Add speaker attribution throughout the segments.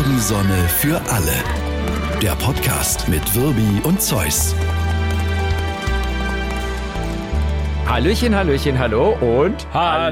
Speaker 1: Morgensonne für alle. Der Podcast mit Wirbi und Zeus.
Speaker 2: Hallöchen, Hallöchen, hallo und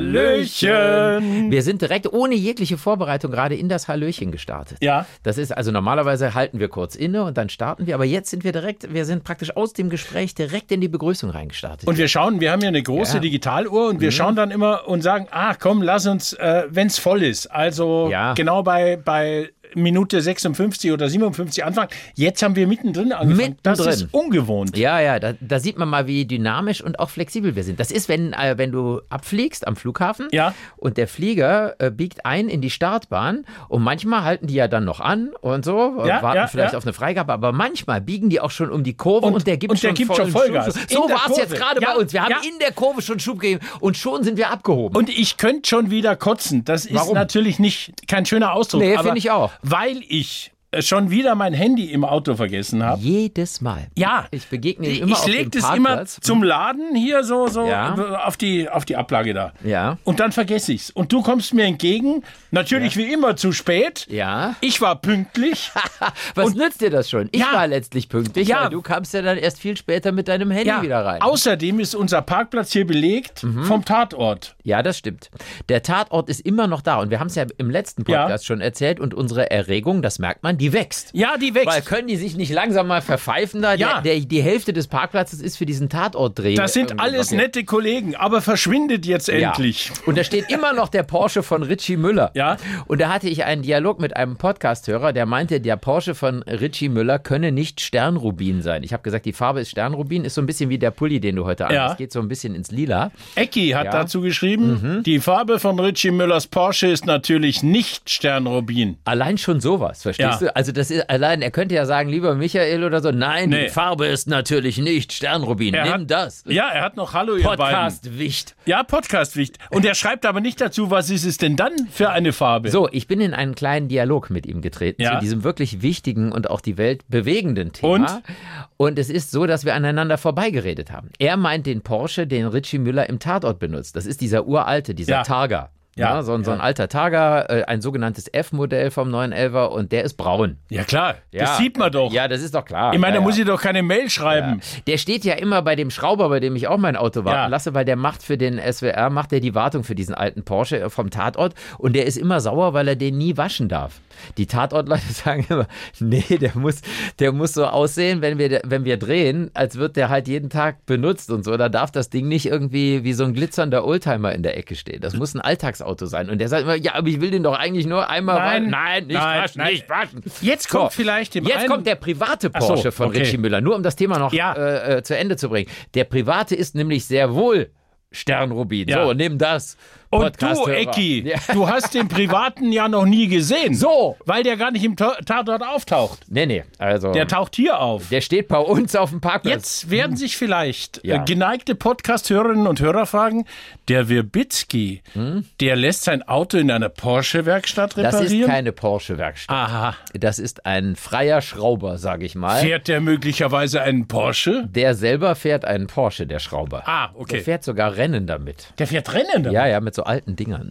Speaker 3: Hallöchen!
Speaker 2: Wir sind direkt ohne jegliche Vorbereitung gerade in das Hallöchen gestartet.
Speaker 3: Ja.
Speaker 2: Das ist, also normalerweise halten wir kurz inne und dann starten wir, aber jetzt sind wir sind praktisch aus dem Gespräch direkt in die Begrüßung reingestartet.
Speaker 3: Und wir haben ja eine große Digitaluhr und wir schauen dann immer und sagen, komm, lass uns, wenn's voll ist, also genau bei Minute 56 oder 57 anfangen. Jetzt haben wir mittendrin angefangen. Das ist ungewohnt.
Speaker 2: Ja, da sieht man mal, wie dynamisch und auch flexibel wir sind. Das ist, wenn du abfliegst am Flughafen und der Flieger biegt ein in die Startbahn und manchmal halten die ja dann noch an und so, warten vielleicht auf eine Freigabe, aber manchmal biegen die auch schon um die Kurve und der gibt schon
Speaker 3: Vollgas.
Speaker 2: So war es jetzt gerade bei uns. Wir haben in der Kurve schon Schub gegeben und schon sind wir abgehoben.
Speaker 3: Und ich könnte schon wieder kotzen. Das ist natürlich kein schöner Ausdruck.
Speaker 2: Nee, finde ich auch.
Speaker 3: Weil ich schon wieder mein Handy im Auto vergessen habe.
Speaker 2: Jedes Mal.
Speaker 3: Ja.
Speaker 2: Ich begegne ihm immer auf dem Parkplatz.
Speaker 3: Ich lege das immer zum Laden hier so auf die Ablage da.
Speaker 2: Ja.
Speaker 3: Und dann vergesse ich's. Und du kommst mir entgegen, natürlich wie immer zu spät.
Speaker 2: Ja.
Speaker 3: Ich war pünktlich.
Speaker 2: Was nützt dir das schon? Ich war letztlich pünktlich, weil du kamst ja dann erst viel später mit deinem Handy wieder rein.
Speaker 3: Außerdem ist unser Parkplatz hier belegt vom Tatort.
Speaker 2: Ja, das stimmt. Der Tatort ist immer noch da und wir haben es ja im letzten Podcast schon erzählt und unsere Erregung, das merkt man, die wächst.
Speaker 3: Ja, die wächst.
Speaker 2: Weil können die sich nicht langsam mal verpfeifen da? Ja. Die Hälfte des Parkplatzes ist für diesen Tatortdreh.
Speaker 3: Das sind alles nette Kollegen, aber verschwindet jetzt endlich.
Speaker 2: Und da steht immer noch der Porsche von Richie Müller.
Speaker 3: Ja.
Speaker 2: Und da hatte ich einen Dialog mit einem Podcast-Hörer, der meinte, der Porsche von Richie Müller könne nicht Sternrubin sein. Ich habe gesagt, die Farbe ist Sternrubin, ist so ein bisschen wie der Pulli, den du heute anhast. Geht so ein bisschen ins Lila.
Speaker 3: Ecki hat dazu geschrieben, die Farbe von Richie Müllers Porsche ist natürlich nicht Sternrubin.
Speaker 2: Allein schon sowas, verstehst du? Also das ist allein, er könnte ja sagen, lieber Michael oder so, nein, die Farbe ist natürlich nicht Sternrubin, nimm das.
Speaker 3: Ja, er hat noch Hallo, ihr beiden.
Speaker 2: Podcast-Wicht.
Speaker 3: Ja, Podcast-Wicht. Und er schreibt aber nicht dazu, was ist es denn dann für eine Farbe?
Speaker 2: So, ich bin in einen kleinen Dialog mit ihm getreten zu diesem wirklich wichtigen und auch die Welt bewegenden Thema. Und es ist so, dass wir aneinander vorbeigeredet haben. Er meint den Porsche, den Richie Müller im Tatort benutzt. Das ist dieser uralte, dieser Targa. Ja, so ein alter Targa, ein sogenanntes F-Modell vom 911er und der ist braun.
Speaker 3: Ja klar, das sieht man doch.
Speaker 2: Ja, das ist doch klar.
Speaker 3: Ich meine, da muss ich doch keine Mail schreiben.
Speaker 2: Ja. Der steht ja immer bei dem Schrauber, bei dem ich auch mein Auto warten lasse, weil der macht für den SWR, macht der die Wartung für diesen alten Porsche vom Tatort und der ist immer sauer, weil er den nie waschen darf. Die Tatortleute sagen immer, nee, der muss so aussehen, wenn wir drehen, als wird der halt jeden Tag benutzt und so. Da darf das Ding nicht irgendwie wie so ein glitzernder Oldtimer in der Ecke stehen. Das muss ein Alltagsauto sein. Und der sagt immer, ja, aber ich will den doch eigentlich nur einmal waschen. Nein, nicht waschen.
Speaker 3: Jetzt kommt
Speaker 2: kommt der private Porsche von Richie Müller. Nur um das Thema noch zu Ende zu bringen. Der private ist nämlich sehr wohl Sternrubin. Ja. So, nimm das.
Speaker 3: Und du, Ecki, du hast den Privaten ja noch nie gesehen.
Speaker 2: So.
Speaker 3: Weil der gar nicht im Tatort auftaucht.
Speaker 2: Nee, also.
Speaker 3: Der taucht hier auf.
Speaker 2: Der steht bei uns auf dem Parkplatz.
Speaker 3: Jetzt werden sich vielleicht geneigte Podcast-Hörerinnen und Hörer fragen, der Wirbitzki, der lässt sein Auto in einer Porsche-Werkstatt reparieren?
Speaker 2: Das ist keine Porsche-Werkstatt.
Speaker 3: Aha.
Speaker 2: Das ist ein freier Schrauber, sage ich mal.
Speaker 3: Fährt der möglicherweise einen Porsche?
Speaker 2: Der selber fährt einen Porsche, der Schrauber.
Speaker 3: Okay.
Speaker 2: Der fährt sogar Rennen damit.
Speaker 3: Der fährt Rennen damit?
Speaker 2: Ja, mit so alten Dingern.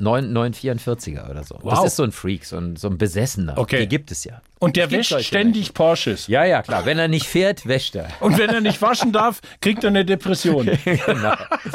Speaker 2: 944er oder so. Wow. Das ist so ein Freak, so ein Besessener.
Speaker 3: Okay.
Speaker 2: Die gibt es ja.
Speaker 3: Und der wäscht ständig Porsches?
Speaker 2: Ja, klar. Wenn er nicht fährt, wäscht er.
Speaker 3: Und wenn er nicht waschen darf, kriegt er eine Depression.
Speaker 2: Genau.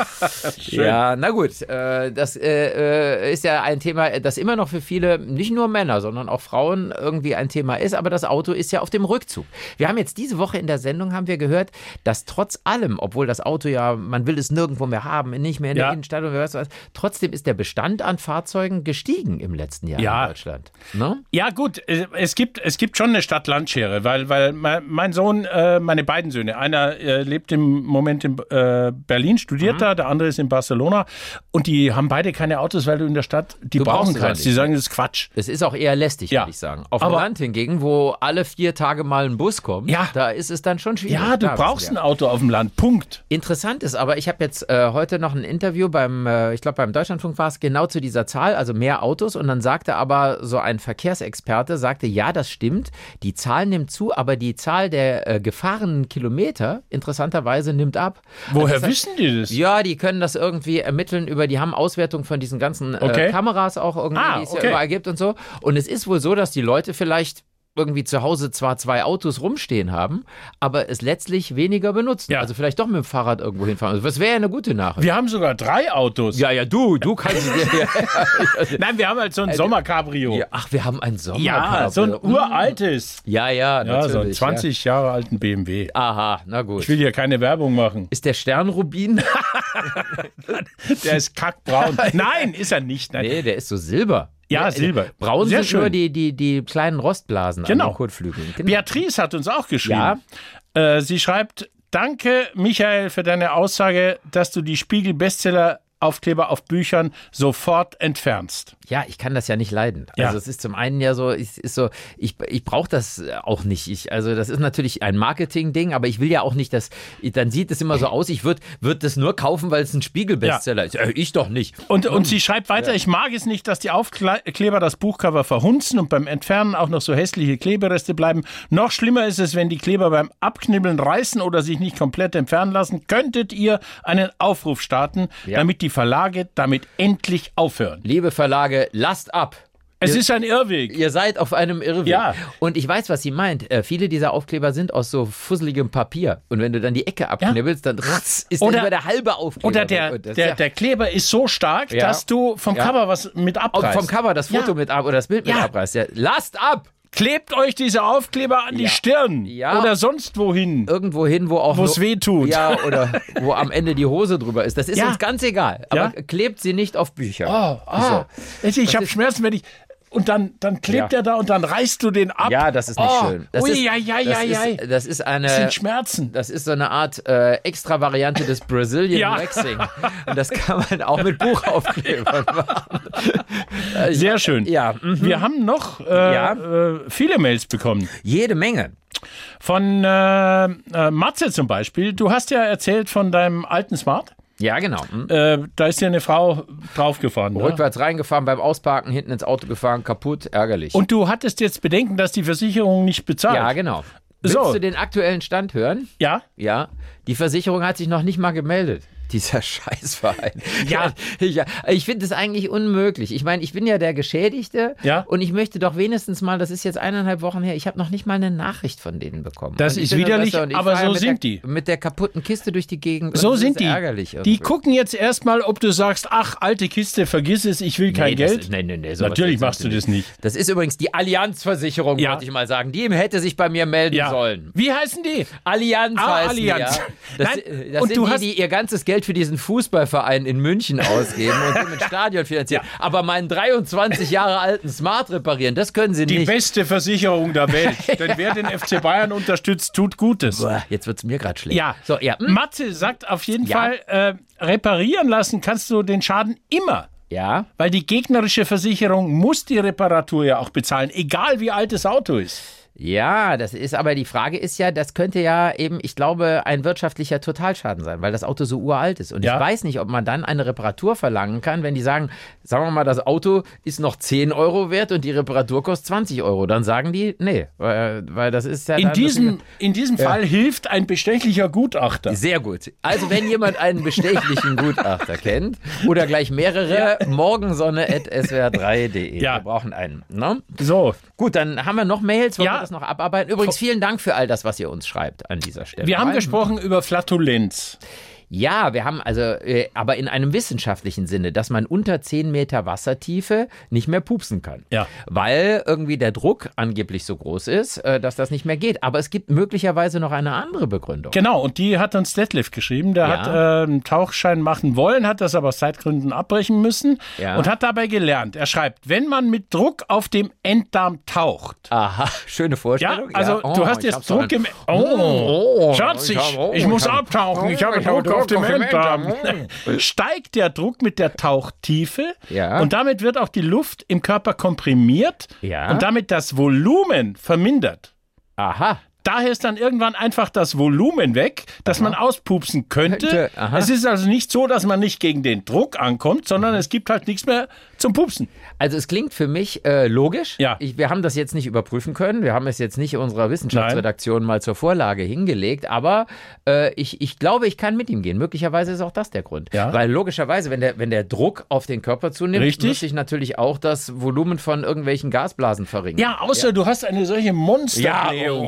Speaker 2: Ja, na gut. Das ist ja ein Thema, das immer noch für viele, nicht nur Männer, sondern auch Frauen irgendwie ein Thema ist. Aber das Auto ist ja auf dem Rückzug. Wir haben jetzt diese Woche in der Sendung gehört, dass trotz allem, obwohl das Auto man will es nirgendwo mehr haben, nicht mehr in der Innenstadt und was, trotzdem ist der Bestand an Fahrzeugen gestiegen im letzten Jahr in Deutschland. Ne?
Speaker 3: Ja gut, es gibt schon eine Stadt-Land-Schere, weil mein Sohn, meine beiden Söhne, einer lebt im Moment in Berlin, studiert da, der andere ist in Barcelona und die haben beide keine Autos, weil du in der Stadt die brauchen kannst. Die sagen, das ist Quatsch.
Speaker 2: Es ist auch eher lästig, würde ich sagen. Auf dem Land hingegen, wo alle 4 Tage mal ein Bus kommt, da ist es dann schon schwierig.
Speaker 3: Ja, du brauchst ein Auto auf dem Land, Punkt.
Speaker 2: Interessant ist aber, ich habe jetzt heute noch ein Interview beim Deutschlandfunk Sendung war es genau zu dieser Zahl, also mehr Autos. Und dann sagte aber so ein Verkehrsexperte, ja, das stimmt, die Zahl nimmt zu, aber die Zahl der gefahrenen Kilometer interessanterweise nimmt ab.
Speaker 3: Woher wissen die das?
Speaker 2: Ja, die können das irgendwie ermitteln die haben Auswertung von diesen ganzen Kameras auch irgendwie, die es ja überall gibt und so. Und es ist wohl so, dass die Leute vielleicht irgendwie zu Hause zwar 2 Autos rumstehen haben, aber es letztlich weniger benutzen. Ja. Also vielleicht doch mit dem Fahrrad irgendwo hinfahren. Also das wäre ja eine gute Nachricht.
Speaker 3: Wir haben sogar 3 Autos.
Speaker 2: Ja, du kannst
Speaker 3: Nein, wir haben halt so ein Sommercabrio.
Speaker 2: Ja, ach, wir haben ein Sommercabrio.
Speaker 3: Ja, so ein uraltes.
Speaker 2: Ja, natürlich.
Speaker 3: So einen 20 Jahre alten BMW.
Speaker 2: Aha, na gut.
Speaker 3: Ich will hier keine Werbung machen.
Speaker 2: Ist der Sternrubin?
Speaker 3: Der ist kackbraun. Nein, ist er nicht. Nein.
Speaker 2: Nee, der ist so silber.
Speaker 3: Ja, Silber.
Speaker 2: Braun
Speaker 3: Sehr
Speaker 2: sind
Speaker 3: schön.
Speaker 2: nur die kleinen Rostblasen an den Kotflügeln. Genau.
Speaker 3: Beatrice hat uns auch geschrieben. Ja. Sie schreibt, danke Michael für deine Aussage, dass du die Spiegel-Bestseller-Aufkleber auf Büchern sofort entfernst.
Speaker 2: Ja, ich kann das ja nicht leiden. Also es ist zum einen ja so, ich brauche das auch nicht. Also das ist natürlich ein Marketing-Ding, aber ich will ja auch nicht, dann sieht es immer so aus, ich würd das nur kaufen, weil es ein Spiegel-Bestseller ist. Ich doch nicht.
Speaker 3: Und sie schreibt weiter, ich mag es nicht, dass die Aufkleber das Buchcover verhunzen und beim Entfernen auch noch so hässliche Klebereste bleiben. Noch schlimmer ist es, wenn die Kleber beim Abknibbeln reißen oder sich nicht komplett entfernen lassen. Könntet ihr einen Aufruf starten, damit die Verlage damit endlich aufhören?
Speaker 2: Liebe Verlage, lasst ab.
Speaker 3: Es ist ein Irrweg.
Speaker 2: Ihr seid auf einem Irrweg.
Speaker 3: Ja.
Speaker 2: Und ich weiß, was sie meint. Viele dieser Aufkleber sind aus so fusseligem Papier. Und wenn du dann die Ecke abknibbelst, dann ist über der halbe Aufkleber.
Speaker 3: Oder der Kleber ist so stark, dass du vom Cover was mit abreißt.
Speaker 2: Vom Cover das Foto mit ab oder das Bild mit abreißt. Ja. Lasst ab!
Speaker 3: Klebt euch diese Aufkleber an die Stirn oder sonst wohin.
Speaker 2: Irgendwo hin, wo
Speaker 3: es weh tut.
Speaker 2: Ja, oder wo am Ende die Hose drüber ist. Das ist uns ganz egal. Aber klebt sie nicht auf Bücher.
Speaker 3: Ich habe Schmerzen, wenn ich... Und dann klebt er da und dann reißt du den ab.
Speaker 2: Ja, das ist nicht schön. Das ist eine...
Speaker 3: Das sind Schmerzen.
Speaker 2: Das ist so eine Art Extra-Variante des Brazilian Waxing. Und das kann man auch mit Buchaufklebern machen.
Speaker 3: Sehr schön.
Speaker 2: Ja.
Speaker 3: Wir haben noch viele Mails bekommen.
Speaker 2: Jede Menge.
Speaker 3: Von Matze zum Beispiel. Du hast ja erzählt von deinem alten Smart.
Speaker 2: Ja, genau.
Speaker 3: Da ist ja eine Frau draufgefahren.
Speaker 2: Rückwärts reingefahren, beim Ausparken, hinten ins Auto gefahren, kaputt, ärgerlich.
Speaker 3: Und du hattest jetzt Bedenken, dass die Versicherung nicht bezahlt.
Speaker 2: Ja, genau. Willst du den aktuellen Stand hören?
Speaker 3: Ja.
Speaker 2: Ja. Die Versicherung hat sich noch nicht mal gemeldet. Dieser Scheißverein.
Speaker 3: Ja.
Speaker 2: Ich finde es eigentlich unmöglich. Ich meine, ich bin ja der Geschädigte und ich möchte doch wenigstens mal, das ist jetzt 1,5 Wochen her, ich habe noch nicht mal eine Nachricht von denen bekommen.
Speaker 3: Das ist widerlich, aber so sind die.
Speaker 2: Mit der kaputten Kiste durch die Gegend.
Speaker 3: So sind die.
Speaker 2: Ärgerlich
Speaker 3: die gucken jetzt erstmal, ob du sagst, ach, alte Kiste, vergiss es, ich will kein Geld.
Speaker 2: Nee.
Speaker 3: Natürlich machst du das nicht.
Speaker 2: Das ist übrigens die Allianz-Versicherung, wollte ich mal sagen. Die hätte sich bei mir melden sollen.
Speaker 3: Wie heißen die?
Speaker 2: Allianz heißen
Speaker 3: Allianz.
Speaker 2: Die, ja. Das und sind die ihr ganzes Geld für diesen Fußballverein in München ausgeben und den mit Stadion finanzieren. Ja. Aber meinen 23 Jahre alten Smart reparieren, das können sie nicht.
Speaker 3: Die beste Versicherung der Welt. Denn wer den FC Bayern unterstützt, tut Gutes.
Speaker 2: Boah, jetzt wird es mir gerade schlecht.
Speaker 3: Ja. So, Matze sagt auf jeden Fall, reparieren lassen kannst du den Schaden immer.
Speaker 2: Ja.
Speaker 3: Weil die gegnerische Versicherung muss die Reparatur ja auch bezahlen, egal wie alt das Auto ist.
Speaker 2: Ja, das ist aber die Frage ist ja, das könnte ja eben, ich glaube, ein wirtschaftlicher Totalschaden sein, weil das Auto so uralt ist. Und ich weiß nicht, ob man dann eine Reparatur verlangen kann, wenn die sagen wir mal, das Auto ist noch 10 Euro wert und die Reparatur kostet 20 Euro. Dann sagen die, nee, weil das ist ja...
Speaker 3: In diesem Fall hilft ein bestechlicher Gutachter.
Speaker 2: Sehr gut. Also wenn jemand einen bestechlichen Gutachter kennt oder gleich mehrere, morgensonne@swr3.de. Wir brauchen einen. Ne?
Speaker 3: So.
Speaker 2: Gut, dann haben wir noch Mails, wollen wir das noch abarbeiten. Übrigens, vielen Dank für all das, was ihr uns schreibt an dieser Stelle.
Speaker 3: Wir haben gesprochen über Flatulenz.
Speaker 2: Ja, wir haben aber in einem wissenschaftlichen Sinne, dass man unter 10 Meter Wassertiefe nicht mehr pupsen kann. Ja. Weil irgendwie der Druck angeblich so groß ist, dass das nicht mehr geht. Aber es gibt möglicherweise noch eine andere Begründung.
Speaker 3: Genau, und die hat uns Detlef geschrieben. Der hat einen Tauchschein machen wollen, hat das aber aus Zeitgründen abbrechen müssen und hat dabei gelernt. Er schreibt, wenn man mit Druck auf dem Enddarm taucht.
Speaker 2: Aha, schöne Vorstellung.
Speaker 3: Ja, also du hast jetzt Druck im... Schatz, ich muss abtauchen. Ich habe Druck auf dem Enddarm. Steigt der Druck mit der Tauchtiefe und damit wird auch die Luft im Körper komprimiert und damit das Volumen vermindert.
Speaker 2: Aha.
Speaker 3: daher ist dann irgendwann einfach das Volumen weg, dass man auspupsen könnte. Es ist also nicht so, dass man nicht gegen den Druck ankommt, sondern es gibt halt nichts mehr zum Pupsen.
Speaker 2: Also es klingt für mich logisch.
Speaker 3: Ja.
Speaker 2: Wir haben das jetzt nicht überprüfen können. Wir haben es jetzt nicht unserer Wissenschaftsredaktion mal zur Vorlage hingelegt. Aber ich glaube, ich kann mit ihm gehen. Möglicherweise ist auch das der Grund.
Speaker 3: Ja.
Speaker 2: Weil logischerweise, wenn der Druck auf den Körper zunimmt,
Speaker 3: Richtig.
Speaker 2: muss sich natürlich auch das Volumen von irgendwelchen Gasblasen verringern.
Speaker 3: Ja, außer du hast eine solche Monsterblähung.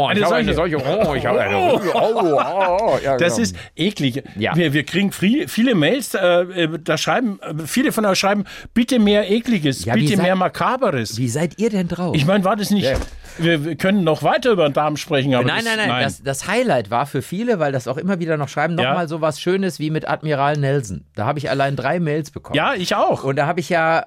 Speaker 3: Das ist eklig.
Speaker 2: Ja.
Speaker 3: Wir kriegen viele Mails, da schreiben, viele von euch schreiben, bitte mehr Ekliges, bitte mehr Makaberes.
Speaker 2: Wie seid ihr denn drauf?
Speaker 3: Ich meine, war das nicht... Wir können noch weiter über den Darm sprechen, aber
Speaker 2: Nein. Das Highlight war für viele, weil das auch immer wieder noch schreiben, nochmal so was Schönes wie mit Admiral Nelson. Da habe ich allein 3 Mails bekommen.
Speaker 3: Ja, ich auch.
Speaker 2: Und da habe ich ja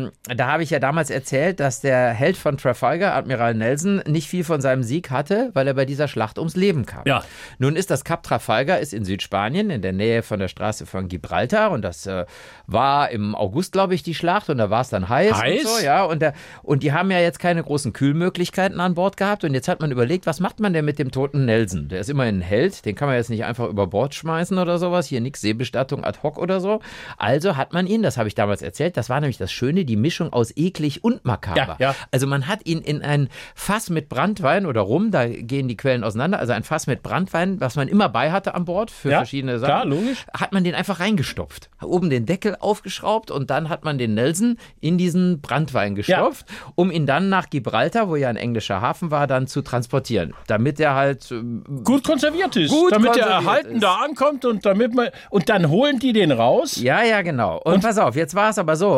Speaker 2: damals erzählt, dass der Held von Trafalgar, Admiral Nelson, nicht viel von seinem Sieg hatte, weil er bei dieser Schlacht ums Leben kam.
Speaker 3: Ja.
Speaker 2: Nun ist das Kap Trafalgar ist in Südspanien, in der Nähe von der Straße von Gibraltar, und das war im August, glaube ich, die Schlacht, und da war es dann heiß? Und so, ja. Und die haben ja jetzt keine großen Kühlmöglichkeiten an Bord gehabt, und jetzt hat man überlegt, was macht man denn mit dem toten Nelson? Der ist immerhin ein Held, den kann man jetzt nicht einfach über Bord schmeißen oder sowas, hier nix Seebestattung ad hoc oder so. Also hat man ihn, das habe ich damals erzählt, das war nämlich das Schöne, die Mischung aus eklig und makaber.
Speaker 3: Ja.
Speaker 2: Also man hat ihn in ein Fass mit Branntwein oder Rum, da gehen die Quellen auseinander, also ein Fass mit Branntwein, was man immer bei hatte an Bord für verschiedene Sachen.
Speaker 3: Klar, logisch.
Speaker 2: Hat man den einfach reingestopft. Oben den Deckel aufgeschraubt und dann hat man den Nelson in diesen Branntwein gestopft, um ihn dann nach Gibraltar, wo ja ein englischer Hafen war, dann zu transportieren. Damit er halt
Speaker 3: gut konserviert ist. Damit er erhalten da ankommt und dann holen die den raus.
Speaker 2: Ja, genau. Und pass auf, jetzt war es aber so,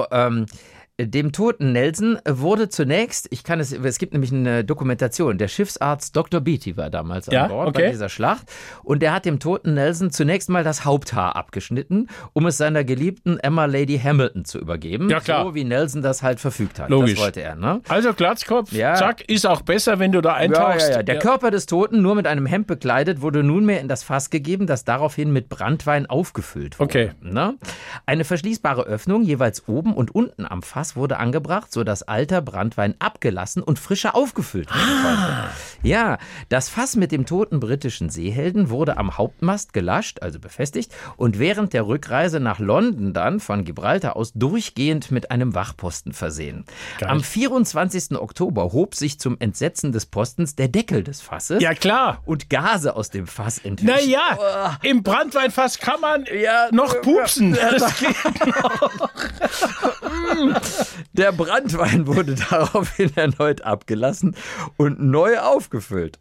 Speaker 2: dem toten Nelson wurde zunächst, es gibt nämlich eine Dokumentation, der Schiffsarzt Dr. Beatty war damals an Bord bei dieser Schlacht, und der hat dem toten Nelson zunächst mal das Haupthaar abgeschnitten, um es seiner geliebten Emma Lady Hamilton zu übergeben.
Speaker 3: Ja, klar.
Speaker 2: So wie Nelson das halt verfügt hat.
Speaker 3: Logisch.
Speaker 2: Das wollte er, ne?
Speaker 3: Also Glatzkopf, zack, ist auch besser, wenn du da eintauchst.
Speaker 2: Ja. Der Körper des Toten, nur mit einem Hemd bekleidet, wurde nunmehr in das Fass gegeben, das daraufhin mit Branntwein aufgefüllt wurde.
Speaker 3: Okay.
Speaker 2: Ne? Eine verschließbare Öffnung, jeweils oben und unten am Fass, wurde angebracht, sodass alter Branntwein abgelassen und frischer aufgefüllt werden konnte. Ja, das Fass mit dem toten britischen Seehelden wurde am Hauptmast gelascht, also befestigt, und während der Rückreise nach London dann von Gibraltar aus durchgehend mit einem Wachposten versehen. Geil. Am 24. Oktober hob sich zum Entsetzen des Postens der Deckel des Fasses.
Speaker 3: Ja, klar.
Speaker 2: Und Gase aus dem Fass entwichen.
Speaker 3: Naja, im Branntweinfass kann man noch pupsen. Das geht noch.
Speaker 2: Der Branntwein wurde daraufhin erneut abgelassen und neu aufgefüllt.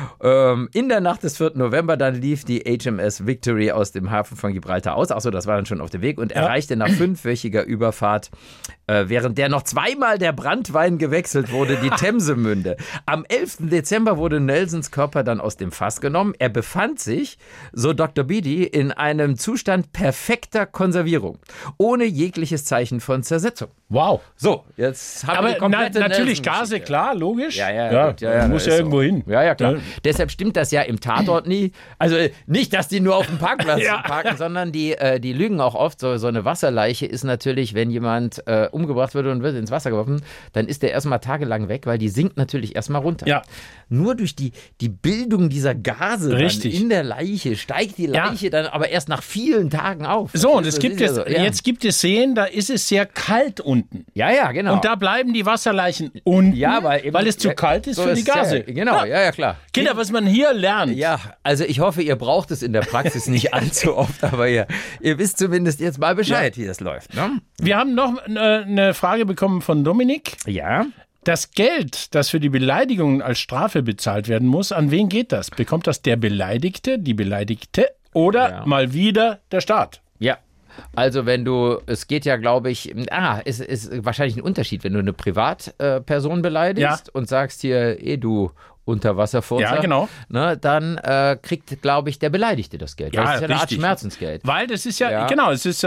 Speaker 2: In der Nacht des 4. November dann lief die HMS Victory aus dem Hafen von Gibraltar aus. Achso, das war dann schon auf dem Weg, und erreichte nach 5-wöchiger Überfahrt, während der noch zweimal der Branntwein gewechselt wurde, die Themsemünde. Am 11. Dezember wurde Nelsons Körper dann aus dem Fass genommen. Er befand sich, so Dr. Beatty, in einem Zustand perfekter Konservierung, ohne jegliches Zeichen von Zersetzung.
Speaker 3: Wow.
Speaker 2: So, jetzt haben wir die komplette
Speaker 3: natürlich Gase, klar, logisch.
Speaker 2: Ja,
Speaker 3: muss ja irgendwo hin.
Speaker 2: Ja, klar. Deshalb stimmt das ja im Tatort nie. Also nicht, dass die nur auf dem Parkplatz parken, sondern die lügen auch oft. So eine Wasserleiche ist natürlich, wenn jemand umgebracht wird und wird ins Wasser geworfen, dann ist der erstmal tagelang weg, weil die sinkt natürlich erstmal runter.
Speaker 3: Ja.
Speaker 2: Nur durch die Bildung dieser Gase dann in der Leiche steigt die Leiche dann aber erst nach vielen Tagen auf.
Speaker 3: So, und jetzt gibt es Szenen, da ist es sehr kalt unten.
Speaker 2: Ja, genau.
Speaker 3: Und da bleiben die Wasserleichen unten, weil es zu kalt ist für die Gase.
Speaker 2: Genau, ja, klar.
Speaker 3: Kinder, was man hier lernt.
Speaker 2: Ja, also ich hoffe, ihr braucht es in der Praxis nicht allzu oft, aber ihr wisst zumindest jetzt mal Bescheid, wie das läuft. Ne?
Speaker 3: Wir haben noch eine Frage bekommen von Dominik.
Speaker 2: Ja.
Speaker 3: Das Geld, das für die Beleidigungen als Strafe bezahlt werden muss, an wen geht das? Bekommt das der Beleidigte, die Beleidigte oder mal wieder der Staat?
Speaker 2: Ja. Also es geht ja, glaube ich, es ist wahrscheinlich ein Unterschied, wenn du eine Privatperson beleidigst und sagst hier, du Unterwasserfurzer.
Speaker 3: Ja, genau.
Speaker 2: Ne, dann kriegt, glaube ich, der Beleidigte das Geld.
Speaker 3: Ja,
Speaker 2: das ist ja eine Art Schmerzensgeld.
Speaker 3: Weil das ist genau, es ist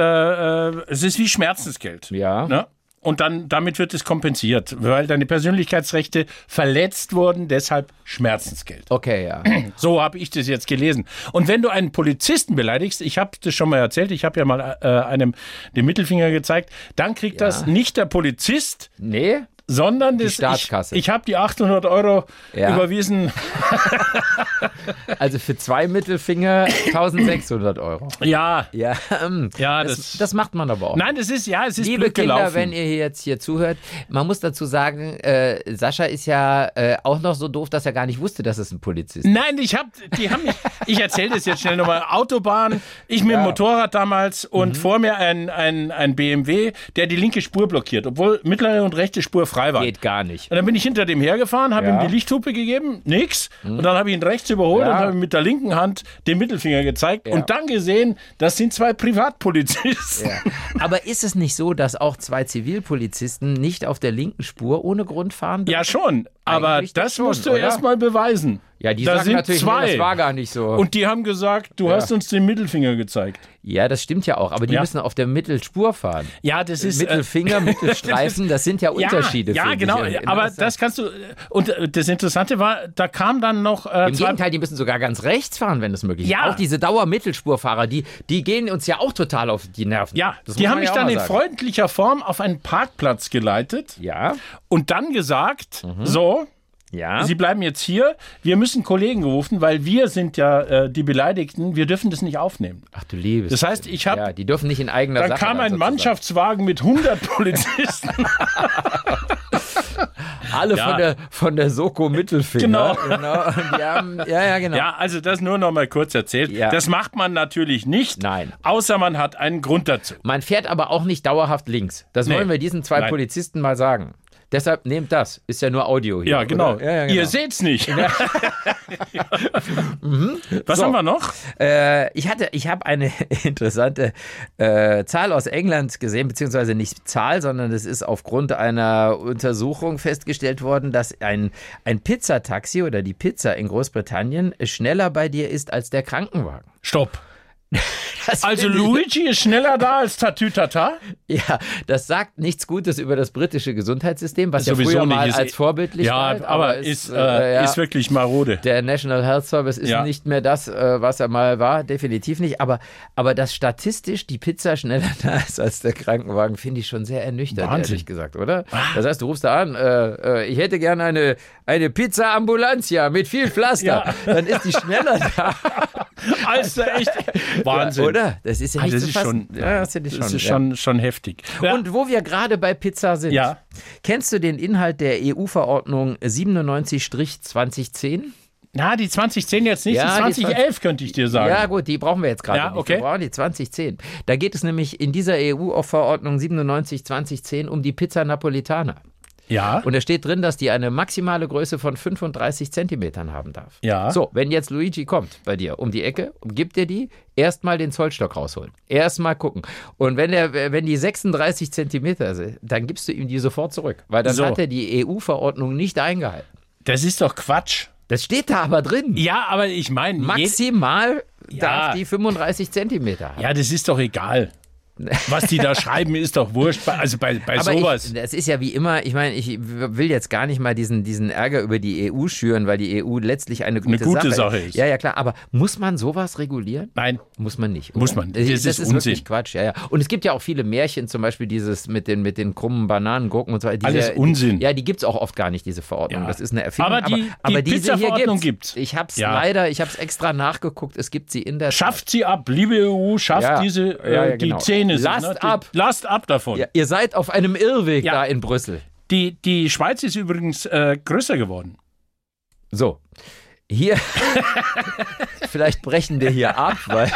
Speaker 3: wie Schmerzensgeld.
Speaker 2: Ja.
Speaker 3: Ne? Und damit wird es kompensiert, weil deine Persönlichkeitsrechte verletzt wurden, deshalb Schmerzensgeld.
Speaker 2: Okay, ja.
Speaker 3: So habe ich das jetzt gelesen. Und wenn du einen Polizisten beleidigst, ich habe das schon mal erzählt, ich habe ja mal einem den Mittelfinger gezeigt, dann kriegt das nicht der Polizist, sondern
Speaker 2: die Staatskasse.
Speaker 3: Ich habe die 800 € überwiesen.
Speaker 2: Also für 2 Mittelfinger 1.600 €.
Speaker 3: Ja.
Speaker 2: Das macht man aber auch.
Speaker 3: Nein, es ist
Speaker 2: Liebe
Speaker 3: blöd
Speaker 2: Kinder,
Speaker 3: gelaufen.
Speaker 2: wenn ihr jetzt hier zuhört, man muss dazu sagen, Sascha ist ja auch noch so doof, dass er gar nicht wusste, dass es ein Polizist ist.
Speaker 3: Nein, ich erzähle das jetzt schnell nochmal. Autobahn, ich mit dem Motorrad damals und vor mir ein BMW, der die linke Spur blockiert, obwohl mittlere und rechte Spur frei war.
Speaker 2: Geht gar nicht.
Speaker 3: Und dann bin ich hinter dem hergefahren, habe ihm die Lichthupe gegeben, nix. Und dann habe ich ihn rechts überholt und habe ihm mit der linken Hand den Mittelfinger gezeigt und dann gesehen, das sind 2 Privatpolizisten.
Speaker 2: Ja. Aber ist es nicht so, dass auch 2 Zivilpolizisten nicht auf der linken Spur ohne Grund fahren dürfen?
Speaker 3: Ja, schon. Aber
Speaker 2: eigentlich
Speaker 3: das
Speaker 2: schon,
Speaker 3: musst du
Speaker 2: oder?
Speaker 3: erst mal beweisen.
Speaker 2: Ja, die
Speaker 3: da
Speaker 2: sagen
Speaker 3: sind
Speaker 2: natürlich,
Speaker 3: 2.
Speaker 2: nee, das war gar nicht so.
Speaker 3: Und die haben gesagt, du hast uns den Mittelfinger gezeigt.
Speaker 2: Ja, das stimmt ja auch, aber die müssen auf der Mittelspur fahren.
Speaker 3: Ja, das ist...
Speaker 2: Mittelfinger, Mittelstreifen, das sind ja Unterschiede.
Speaker 3: Ja, genau, aber das kannst du... Und das Interessante war, da kam dann noch...
Speaker 2: Im Gegenteil, die müssen sogar ganz rechts fahren, wenn es möglich ist.
Speaker 3: Ja.
Speaker 2: Auch diese Dauer-Mittelspurfahrer, die gehen uns ja auch total auf die Nerven.
Speaker 3: Ja, die haben mich dann in freundlicher Form auf einen Parkplatz geleitet.
Speaker 2: Ja.
Speaker 3: Und dann gesagt, so...
Speaker 2: Ja.
Speaker 3: Sie bleiben jetzt hier. Wir müssen Kollegen gerufen, weil wir sind ja die Beleidigten. Wir dürfen das nicht aufnehmen.
Speaker 2: Ach du Liebes.
Speaker 3: Das heißt, ich habe...
Speaker 2: Ja, die dürfen nicht in eigener
Speaker 3: Dann
Speaker 2: Sache.
Speaker 3: kam ein Mannschaftswagen mit 100 Polizisten.
Speaker 2: Alle von der Soko Mittelfinger.
Speaker 3: Genau.
Speaker 2: Und die haben, genau.
Speaker 3: Ja, also das nur noch mal kurz erzählt.
Speaker 2: Ja.
Speaker 3: Das macht man natürlich nicht.
Speaker 2: Nein.
Speaker 3: Außer man hat einen Grund dazu.
Speaker 2: Man fährt aber auch nicht dauerhaft links. Das wollen wir diesen 2 Polizisten mal sagen. Deshalb nehmt das. Ist ja nur Audio hier.
Speaker 3: Ja, genau.
Speaker 2: Ja, genau.
Speaker 3: Ihr seht's nicht. Was haben wir noch?
Speaker 2: Ich habe eine interessante Zahl aus England gesehen, beziehungsweise nicht Zahl, sondern es ist aufgrund einer Untersuchung festgestellt worden, dass ein Pizzataxi oder die Pizza in Großbritannien schneller bei dir ist als der Krankenwagen.
Speaker 3: Stopp. Also Luigi ist schneller da als Tatütata?
Speaker 2: Ja, das sagt nichts Gutes über das britische Gesundheitssystem, was
Speaker 3: Sowieso
Speaker 2: ja früher mal
Speaker 3: nicht.
Speaker 2: als vorbildlich galt.
Speaker 3: Aber ist wirklich marode.
Speaker 2: Der National Health Service ist nicht mehr das, was er mal war, definitiv nicht. Aber dass statistisch die Pizza schneller da ist als der Krankenwagen, finde ich schon sehr ernüchternd, ehrlich gesagt, oder? Das heißt, du rufst da an, ich hätte gerne eine Pizza Ambulancia mit viel Pflaster. Ja. Dann ist die schneller da.
Speaker 3: Also echt Wahnsinn.
Speaker 2: Ja, oder? Das ist ja nicht zu fassen.
Speaker 3: Das ist schon heftig. Ja.
Speaker 2: Und wo wir gerade bei Pizza sind, kennst du den Inhalt der EU-Verordnung 97/2010?
Speaker 3: Na, die 2010 jetzt nicht, die 2011 könnte ich dir sagen.
Speaker 2: Ja gut, die brauchen wir jetzt gerade nicht.
Speaker 3: Okay.
Speaker 2: Wir brauchen die 2010. Da geht es nämlich in dieser EU-Verordnung 97/2010 um die Pizza Napolitana.
Speaker 3: Ja.
Speaker 2: Und da steht drin, dass die eine maximale Größe von 35 Zentimetern haben darf.
Speaker 3: Ja.
Speaker 2: So, wenn jetzt Luigi kommt bei dir um die Ecke und gibt dir die, erstmal den Zollstock rausholen. Erstmal gucken. Und wenn die 36 Zentimeter sind, dann gibst du ihm die sofort zurück. Weil dann hat er die EU-Verordnung nicht eingehalten.
Speaker 3: Das ist doch Quatsch.
Speaker 2: Das steht da aber drin.
Speaker 3: Ja, aber ich meine...
Speaker 2: Maximal darf die 35 Zentimeter haben.
Speaker 3: Ja, das ist doch egal. Was die da schreiben, ist doch wurscht. Also bei sowas.
Speaker 2: Das ist ja wie immer, ich meine, ich will jetzt gar nicht mal diesen Ärger über die EU schüren, weil die EU letztlich eine gute Sache ist. Ja, klar. Aber muss man sowas regulieren?
Speaker 3: Nein.
Speaker 2: Muss man nicht. Oder?
Speaker 3: Muss man.
Speaker 2: Das ist Unsinn. Wirklich Quatsch. Ja. Und es gibt ja auch viele Märchen, zum Beispiel dieses mit den krummen Bananengurken und so weiter.
Speaker 3: Alles Unsinn.
Speaker 2: Die gibt es auch oft gar nicht, diese Verordnung. Ja. Das ist eine Erfindung.
Speaker 3: Aber
Speaker 2: diese
Speaker 3: Pizza-Verordnung
Speaker 2: hier gibt's. Ich habe es ich habe es extra nachgeguckt. Es gibt sie in der
Speaker 3: Schafft sie ab, liebe EU, schafft diese die Zähne.
Speaker 2: Lasst ab.
Speaker 3: Lasst ab davon.
Speaker 2: Ja, ihr seid auf einem Irrweg da in Brüssel.
Speaker 3: Die Schweiz ist übrigens größer geworden.
Speaker 2: So, hier, vielleicht brechen wir hier ab, weil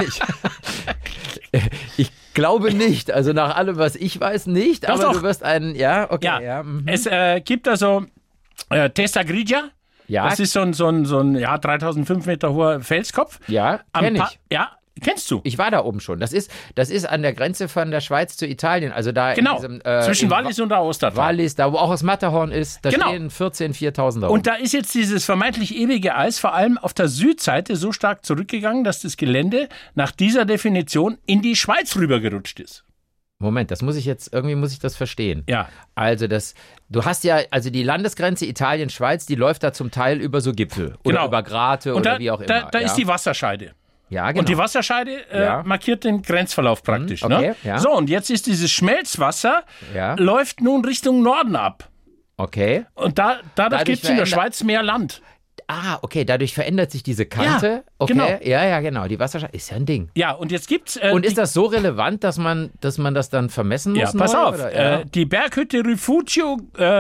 Speaker 2: ich glaube nicht. Also nach allem, was ich weiß, nicht.
Speaker 3: Doch,
Speaker 2: aber
Speaker 3: doch.
Speaker 2: Du wirst
Speaker 3: Es gibt also Testa Grigia.
Speaker 2: Ja.
Speaker 3: Das ist so ein 3005 Meter hoher Felskopf.
Speaker 2: Ja, kenn ich.
Speaker 3: Kennst du?
Speaker 2: Ich war da oben schon. Das ist an der Grenze von der Schweiz zu Italien. Also da
Speaker 3: zwischen Wallis und der Ostertal.
Speaker 2: Wallis, da wo auch das Matterhorn ist, da stehen 4000
Speaker 3: Und da ist jetzt dieses vermeintlich ewige Eis vor allem auf der Südseite so stark zurückgegangen, dass das Gelände nach dieser Definition in die Schweiz rübergerutscht ist.
Speaker 2: Moment, das muss ich das verstehen.
Speaker 3: Ja.
Speaker 2: Also du hast ja, also die Landesgrenze Italien-Schweiz, die läuft da zum Teil über so Gipfel. Oder über Grate oder wie auch immer.
Speaker 3: Da ist die Wasserscheide.
Speaker 2: Ja, genau.
Speaker 3: Und die Wasserscheide markiert den Grenzverlauf praktisch.
Speaker 2: Okay,
Speaker 3: ne? Ja. So, und jetzt ist dieses Schmelzwasser, läuft nun Richtung Norden ab.
Speaker 2: Okay.
Speaker 3: Und dadurch gibt es in der Schweiz mehr Land.
Speaker 2: Okay, dadurch verändert sich diese Kante.
Speaker 3: Ja,
Speaker 2: okay.
Speaker 3: genau.
Speaker 2: Ja, genau. Die Wasserscheide ist ja ein Ding.
Speaker 3: Ja, und jetzt gibt's...
Speaker 2: und ist das so relevant, dass man das dann vermessen muss?
Speaker 3: Ja, pass auf.
Speaker 2: Oder? Ja.
Speaker 3: Die Berghütte Rifugio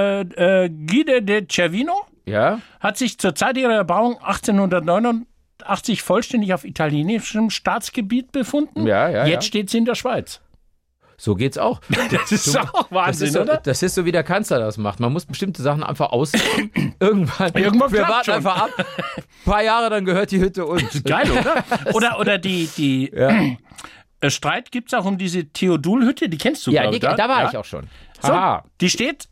Speaker 3: Guide de Cervino hat sich zur Zeit ihrer Erbauung 1889 vollständig auf italienischem Staatsgebiet befunden. Jetzt steht sie in der Schweiz.
Speaker 2: So geht's auch.
Speaker 3: Das ist auch Wahnsinn, oder?
Speaker 2: Das ist so, wie der Kanzler das macht. Man muss bestimmte Sachen einfach aussuchen. Irgendwann wir warten
Speaker 3: schon.
Speaker 2: einfach ab. Ein paar Jahre, dann gehört die Hütte uns.
Speaker 3: Geil, oder? Oder die Streit gibt es auch um diese Theodul-Hütte, die kennst du, glaube ich.
Speaker 2: Da war ich auch schon.
Speaker 3: So, die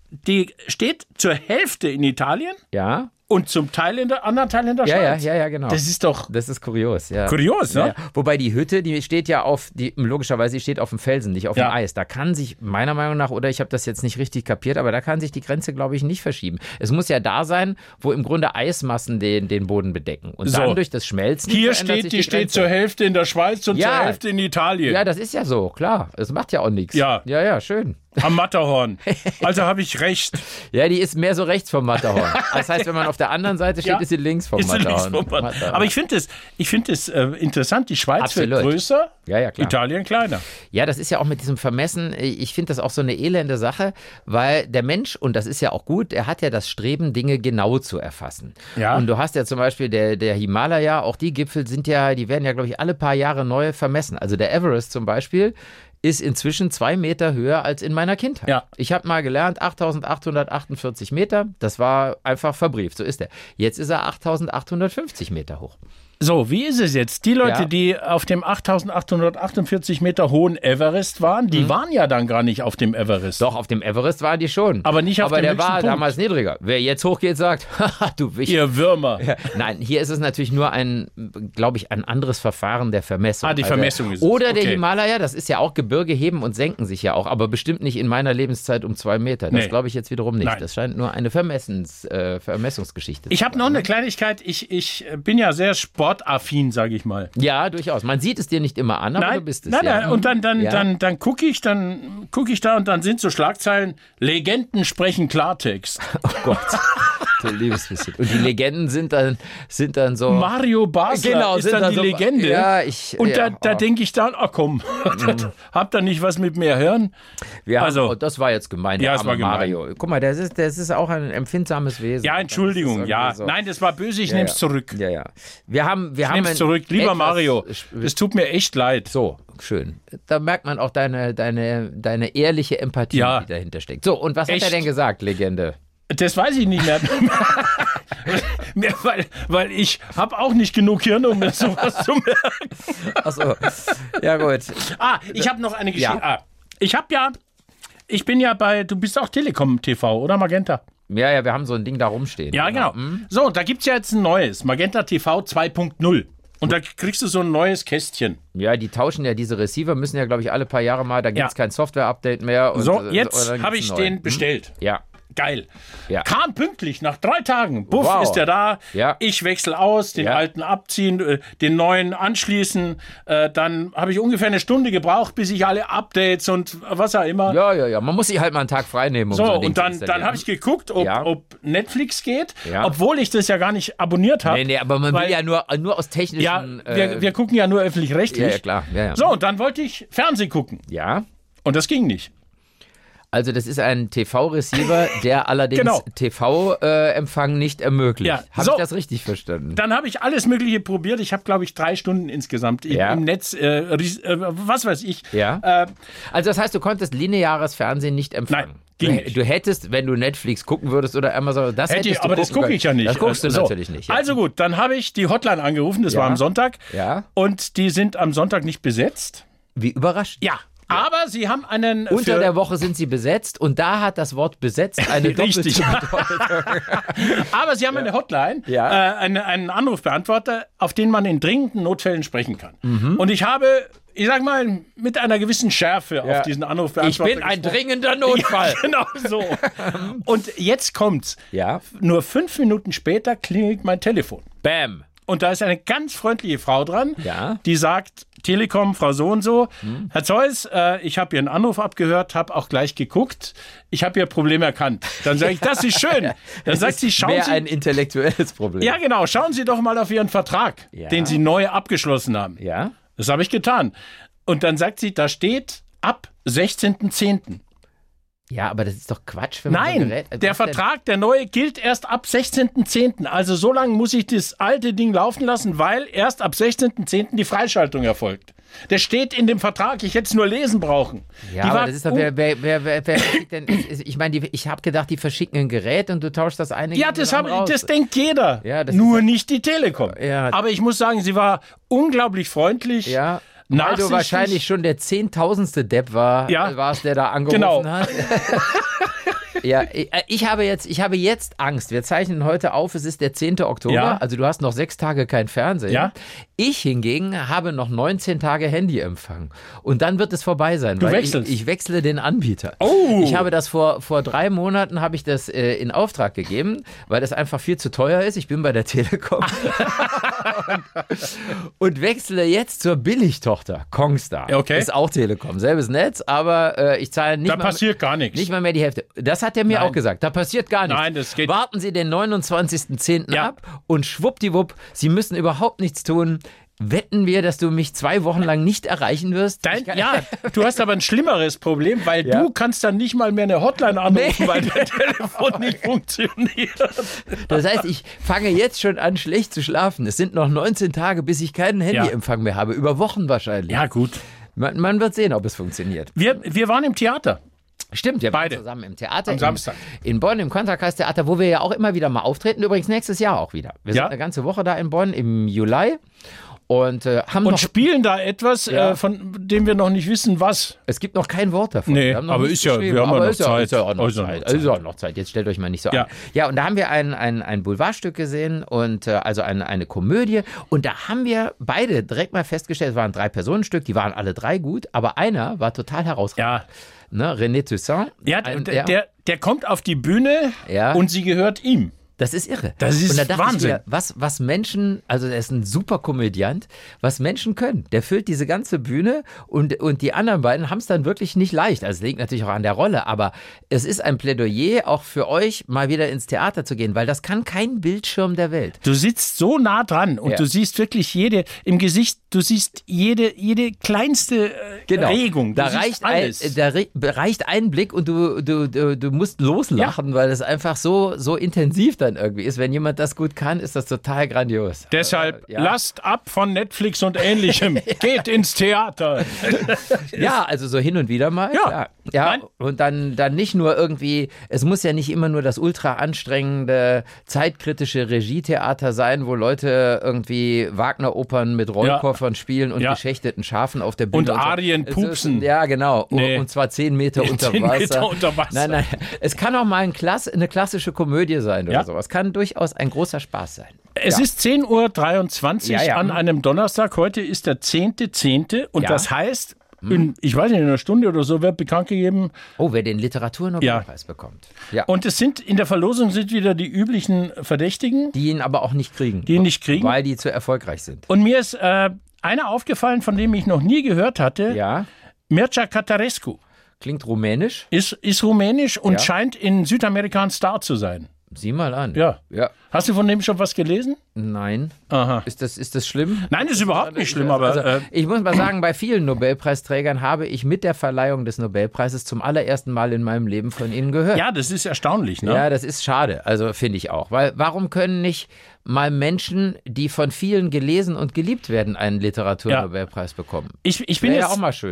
Speaker 3: steht zur Hälfte in Italien.
Speaker 2: Ja.
Speaker 3: Und zum Teil anderen Teil in der Schweiz.
Speaker 2: Ja, genau.
Speaker 3: Das
Speaker 2: ist kurios, ja.
Speaker 3: Kurios, ne?
Speaker 2: Ja. Wobei die Hütte, die steht ja logischerweise, die steht auf dem Felsen, nicht auf dem Eis. Da kann sich, meiner Meinung nach, oder ich habe das jetzt nicht richtig kapiert, aber da kann sich die Grenze, glaube ich, nicht verschieben. Es muss ja da sein, wo im Grunde Eismassen den Boden bedecken. Und dann durch das Schmelzen
Speaker 3: hier steht, die steht zur Hälfte in der Schweiz und zur Hälfte in Italien.
Speaker 2: Ja, das ist ja so, klar. Es macht ja auch nichts. Ja, schön.
Speaker 3: Am Matterhorn. Also habe ich recht.
Speaker 2: Ja, die ist mehr so rechts vom Matterhorn. Das heißt, wenn man auf der anderen Seite steht, ist sie links vom Matterhorn.
Speaker 3: Aber ich finde es interessant. Die Schweiz wird größer,
Speaker 2: klar.
Speaker 3: Italien kleiner.
Speaker 2: Ja, das ist ja auch mit diesem Vermessen, ich finde das auch so eine elende Sache, weil der Mensch, und das ist ja auch gut, er hat ja das Streben, Dinge genau zu erfassen. Ja. Und du hast ja zum Beispiel der Himalaya, auch die Gipfel die werden ja, glaube ich, alle paar Jahre neu vermessen. Also der Everest zum Beispiel ist inzwischen 2 Meter höher als in meiner Kindheit. Ja. Ich habe mal gelernt, 8.848 Meter, das war einfach verbrieft, so ist er. Jetzt ist er 8.850 Meter hoch.
Speaker 3: So, wie ist es jetzt? Die Leute, die auf dem 8.848 Meter hohen Everest waren, die waren ja dann gar nicht auf dem Everest.
Speaker 2: Doch, auf dem Everest waren die schon.
Speaker 3: Aber nicht auf dem höchsten Punkt.
Speaker 2: Aber der war damals niedriger. Wer jetzt hochgeht, sagt, du Wicht.
Speaker 3: Ihr Würmer.
Speaker 2: Ja. Nein, hier ist es natürlich nur ein anderes Verfahren der Vermessung.
Speaker 3: Die Vermessung ist es.
Speaker 2: Oder der Himalaya, das ist ja auch, Gebirge heben und senken sich ja auch, aber bestimmt nicht in meiner Lebenszeit um 2 Meter. Das glaube ich jetzt wiederum nicht. Nein. Das scheint nur eine Vermessungsgeschichte zu sein.
Speaker 3: Ich habe noch eine Kleinigkeit. Ich bin ja sehr sportaffin, sage ich mal.
Speaker 2: Ja, durchaus. Man sieht es dir nicht immer an, aber du bist es.
Speaker 3: Nein. Und dann gucke ich da und dann sind so Schlagzeilen, Legenden sprechen Klartext.
Speaker 2: Oh Gott. Du liebes bisschen. Und die Legenden sind dann so...
Speaker 3: Mario Basler ist dann die Legende.
Speaker 2: Ja,
Speaker 3: da denke ich dann, komm, habt ihr nicht was mit mir hören?
Speaker 2: Das war jetzt gemein.
Speaker 3: Ja, das war gemein.
Speaker 2: Mario. Guck mal, das ist auch ein empfindsames Wesen.
Speaker 3: Ja, Entschuldigung. So. Nein, das war böse, ich nehme es zurück.
Speaker 2: Ja. Ich
Speaker 3: nehme es zurück. Lieber Mario, es tut mir echt leid.
Speaker 2: So, schön. Da merkt man auch deine ehrliche Empathie, die dahinter steckt. So, und was hat er denn gesagt, Legende?
Speaker 3: Das weiß ich nicht mehr. weil ich habe auch nicht genug Hirn, um mir sowas zu merken.
Speaker 2: Achso, ja gut.
Speaker 3: Ich habe noch eine Geschichte. Ich bin ja du bist auch Telekom TV, oder Magenta?
Speaker 2: Ja, wir haben so ein Ding da rumstehen.
Speaker 3: Ja, genau. So, da gibt es ja jetzt ein neues, Magenta TV 2.0. Und da kriegst du so ein neues Kästchen.
Speaker 2: Ja, die tauschen ja diese Receiver, müssen ja, glaube ich, alle paar Jahre mal, da gibt es kein Software-Update mehr.
Speaker 3: Und, jetzt habe ich den bestellt.
Speaker 2: Ja.
Speaker 3: Geil.
Speaker 2: Ja.
Speaker 3: Kam pünktlich, nach 3 Tagen. Buff, ist der da.
Speaker 2: Ja.
Speaker 3: Ich wechsle aus, den alten abziehen, den neuen anschließen. Dann habe ich ungefähr eine Stunde gebraucht, bis ich alle Updates und was auch immer.
Speaker 2: Ja. Man muss sich halt mal einen Tag frei nehmen.
Speaker 3: Und dann habe ich geguckt, ob Netflix geht, obwohl ich das ja gar nicht abonniert habe.
Speaker 2: Nee, aber man will ja nur aus technischen...
Speaker 3: Ja, wir gucken ja nur öffentlich-rechtlich.
Speaker 2: Ja, klar. Ja.
Speaker 3: So, und dann wollte ich Fernsehen gucken.
Speaker 2: Ja.
Speaker 3: Und das ging nicht.
Speaker 2: Also das ist ein TV-Receiver, der allerdings TV-Empfang nicht ermöglicht. Ja, habe ich das richtig verstanden?
Speaker 3: Dann habe ich alles Mögliche probiert. Ich habe, glaube ich, 3 Stunden insgesamt im Netz, was weiß ich.
Speaker 2: Ja. Also das heißt, du konntest lineares Fernsehen nicht empfangen?
Speaker 3: Nein.
Speaker 2: Du hättest, wenn du Netflix gucken würdest oder Amazon, das hättest du
Speaker 3: aber das gucke ich ja nicht.
Speaker 2: Das guckst du natürlich nicht. Ja.
Speaker 3: Also gut, dann habe ich die Hotline angerufen, das war am Sonntag.
Speaker 2: Ja.
Speaker 3: Und die sind am Sonntag nicht besetzt.
Speaker 2: Wie überrascht?
Speaker 3: Ja. Aber sie haben einen...
Speaker 2: Unter der Woche sind sie besetzt und da hat das Wort besetzt eine doppelte Bedeutung.
Speaker 3: Aber sie haben eine Hotline, einen Anrufbeantworter, auf den man in dringenden Notfällen sprechen kann. Und ich habe... Ich sag mal, mit einer gewissen Schärfe auf diesen Anrufbeantworter.
Speaker 2: Ich bin ein dringender Notfall.
Speaker 3: Ja, genau so. Und jetzt kommt's.
Speaker 2: Ja.
Speaker 3: Nur 5 Minuten später klingelt mein Telefon.
Speaker 2: Bam.
Speaker 3: und da ist eine ganz freundliche Frau dran,
Speaker 2: Ja.
Speaker 3: die sagt, Telekom, Frau so und so, Herr Zeus, ich habe Ihren Anruf abgehört, habe auch gleich geguckt, ich habe Ihr Problem erkannt. Dann sage ich, das ist schön. Dann sagt sie, schauen
Speaker 2: Mehr
Speaker 3: Sie...
Speaker 2: ein intellektuelles Problem.
Speaker 3: Ja, genau, schauen Sie doch mal auf Ihren Vertrag,
Speaker 2: Ja.
Speaker 3: den Sie neu abgeschlossen haben.
Speaker 2: Ja?
Speaker 3: Das habe ich getan. Und dann sagt sie, da steht ab 16.10.
Speaker 2: Ja, aber das ist doch Quatsch. Wenn man so ein
Speaker 3: Nein,
Speaker 2: Gerät,
Speaker 3: der
Speaker 2: was denn?
Speaker 3: Vertrag, der neue, gilt erst ab 16.10. Also so lange muss ich das alte Ding laufen lassen, weil erst ab 16.10. die Freischaltung erfolgt. Der steht in dem Vertrag, ich hätte es nur lesen brauchen.
Speaker 2: Ja, aber das ist doch, wer schickt denn, ich meine, ich habe gedacht, die verschicken ein Gerät und du tauschst das eine
Speaker 3: Ja,
Speaker 2: gegen das andere aus.
Speaker 3: das denkt jeder.
Speaker 2: Ja, das
Speaker 3: nur
Speaker 2: ist-
Speaker 3: nicht die Telekom.
Speaker 2: Ja.
Speaker 3: Aber ich muss sagen, sie war unglaublich freundlich.
Speaker 2: Ja, weil du
Speaker 3: nachsichtig.
Speaker 2: wahrscheinlich schon der 10.000. Depp warst, der da angerufen
Speaker 3: Genau.
Speaker 2: hat. Ja, ich habe jetzt Angst. Wir zeichnen heute auf, es ist der 10. Oktober,
Speaker 3: Ja.
Speaker 2: also du hast noch 6 Tage kein Fernsehen.
Speaker 3: Ja.
Speaker 2: Ich hingegen habe noch 19 Tage Handyempfang. Und dann wird es vorbei sein.
Speaker 3: Du
Speaker 2: weil
Speaker 3: wechselst.
Speaker 2: Ich wechsle den Anbieter.
Speaker 3: Oh.
Speaker 2: Ich habe das vor 3 Monaten habe ich das in Auftrag gegeben, weil das einfach viel zu teuer ist. Ich bin bei der Telekom. und wechsle jetzt zur Billigtochter, Kongstar.
Speaker 3: Okay.
Speaker 2: Ist auch Telekom, selbes Netz, aber ich zahle nicht
Speaker 3: Da passiert gar nichts.
Speaker 2: nicht mal mehr die Hälfte. Das hat er mir
Speaker 3: Nein.
Speaker 2: auch gesagt. Da passiert gar nichts.
Speaker 3: Nein, das geht-
Speaker 2: Warten Sie den 29.10.
Speaker 3: Ja.
Speaker 2: ab und schwuppdiwupp, Sie müssen überhaupt nichts tun. Wetten wir, dass du mich 2 Wochen lang nicht erreichen wirst?
Speaker 3: Ja, du hast aber ein schlimmeres Problem, weil du kannst dann nicht mal mehr eine Hotline anrufen, weil der Telefon nicht funktioniert.
Speaker 2: Das heißt, ich fange jetzt schon an, schlecht zu schlafen. Es sind noch 19 Tage, bis ich keinen Handyempfang mehr habe. Über Wochen wahrscheinlich.
Speaker 3: Ja, gut.
Speaker 2: Man wird sehen, ob es funktioniert.
Speaker 3: Wir waren im Theater.
Speaker 2: Stimmt, wir
Speaker 3: Beide.
Speaker 2: waren zusammen im Theater.
Speaker 3: Am Samstag.
Speaker 2: In Bonn, im Kontrakreis-Theater, wo wir ja auch immer wieder mal auftreten. Übrigens nächstes Jahr auch wieder. Wir
Speaker 3: Ja.
Speaker 2: sind eine ganze Woche da in Bonn im Juli. Und haben
Speaker 3: Und
Speaker 2: noch...
Speaker 3: spielen da etwas,
Speaker 2: Ja.
Speaker 3: von dem wir noch nicht wissen, was.
Speaker 2: Es gibt noch kein Wort davon.
Speaker 3: Nee,
Speaker 2: Wir haben noch
Speaker 3: aber
Speaker 2: nichts
Speaker 3: ist ja-
Speaker 2: geschrieben.
Speaker 3: wir haben ja
Speaker 2: Aber
Speaker 3: noch
Speaker 2: ist ja-
Speaker 3: Zeit.
Speaker 2: Ist ja auch noch
Speaker 3: Also noch
Speaker 2: Zeit.
Speaker 3: Zeit.
Speaker 2: Ist auch noch Zeit. Jetzt stellt euch mal nicht so
Speaker 3: Ja.
Speaker 2: an. Ja, und da haben wir ein Boulevardstück gesehen und also eine Komödie. Und da haben wir beide direkt mal festgestellt, es waren 3-Personen-Stück, die waren alle 3 gut, aber einer war total herausragend.
Speaker 3: Ja,
Speaker 2: Ne? René Toussaint.
Speaker 3: ja, der kommt auf die Bühne
Speaker 2: Ja.
Speaker 3: und sie gehört ihm.
Speaker 2: Das ist irre.
Speaker 3: Das ist
Speaker 2: und da dachte
Speaker 3: Wahnsinn.
Speaker 2: Ich wieder, was Menschen, also er ist ein super Komödiant, was Menschen können. Der füllt diese ganze Bühne und die anderen beiden haben es dann wirklich nicht leicht. Also es liegt natürlich auch an der Rolle, aber es ist ein Plädoyer auch für euch, mal wieder ins Theater zu gehen, weil das kann kein Bildschirm der Welt.
Speaker 3: Du sitzt so nah dran und
Speaker 2: Ja.
Speaker 3: du siehst wirklich im Gesicht, du siehst jede kleinste Regung. Du
Speaker 2: Da
Speaker 3: siehst
Speaker 2: reicht ein Blick und du musst loslachen, weil es einfach so intensiv dann irgendwie ist. Wenn jemand das gut kann, ist das total grandios.
Speaker 3: Deshalb
Speaker 2: Ja.
Speaker 3: lasst ab von Netflix und Ähnlichem. Geht ins Theater.
Speaker 2: Ja, also so hin und wieder mal.
Speaker 3: Ja.
Speaker 2: Klar. Ja,
Speaker 3: Nein.
Speaker 2: und dann nicht nur irgendwie, es muss ja nicht immer nur das ultra anstrengende, zeitkritische Regietheater sein, wo Leute irgendwie Wagner-Opern mit Rollkoffern spielen und
Speaker 3: Ja.
Speaker 2: geschächteten Schafen auf der Bühne.
Speaker 3: Und
Speaker 2: so.
Speaker 3: Arien
Speaker 2: Es ist-
Speaker 3: pupsen.
Speaker 2: Ja, genau.
Speaker 3: Nee.
Speaker 2: Und zwar 10 Meter unter
Speaker 3: 10
Speaker 2: Wasser.
Speaker 3: Meter unter Wasser.
Speaker 2: Nein. Es kann auch mal eine klassische Komödie sein oder
Speaker 3: Ja.
Speaker 2: sowas. Kann durchaus ein großer Spaß sein.
Speaker 3: Es ist 10.23 Uhr
Speaker 2: Ja.
Speaker 3: an einem Donnerstag. Heute ist der 10.10. Und
Speaker 2: Ja.
Speaker 3: das heißt, ich weiß nicht, in einer Stunde oder so wird bekannt gegeben.
Speaker 2: Oh, wer den Literaturnobelpreis bekommt. Ja.
Speaker 3: Und in der Verlosung sind wieder die üblichen Verdächtigen,
Speaker 2: Die ihn aber auch nicht kriegen.
Speaker 3: die ihn nicht kriegen.
Speaker 2: Weil die zu erfolgreich sind.
Speaker 3: Und mir ist einer aufgefallen, von dem ich noch nie gehört hatte.
Speaker 2: Ja.
Speaker 3: Mircea Catarescu
Speaker 2: Klingt rumänisch.
Speaker 3: ist rumänisch und
Speaker 2: Ja.
Speaker 3: scheint in Südamerika ein Star zu sein.
Speaker 2: Sieh mal an.
Speaker 3: Ja.
Speaker 2: Ja.
Speaker 3: Hast du von dem schon was gelesen?
Speaker 2: Nein.
Speaker 3: Aha.
Speaker 2: Ist das schlimm?
Speaker 3: Nein, das ist überhaupt nicht schlimm, aber
Speaker 2: Also, ich muss mal sagen, bei vielen Nobelpreisträgern habe ich mit der Verleihung des Nobelpreises zum allerersten Mal in meinem Leben von ihnen gehört.
Speaker 3: ja, das ist erstaunlich. Ne?
Speaker 2: Ja, das ist schade. Also finde ich auch. Weil warum können nicht mal Menschen, die von vielen gelesen und geliebt werden, einen Literaturnobelpreis bekommen?
Speaker 3: Ich bin
Speaker 2: Wäre
Speaker 3: jetzt,
Speaker 2: ja auch mal schön.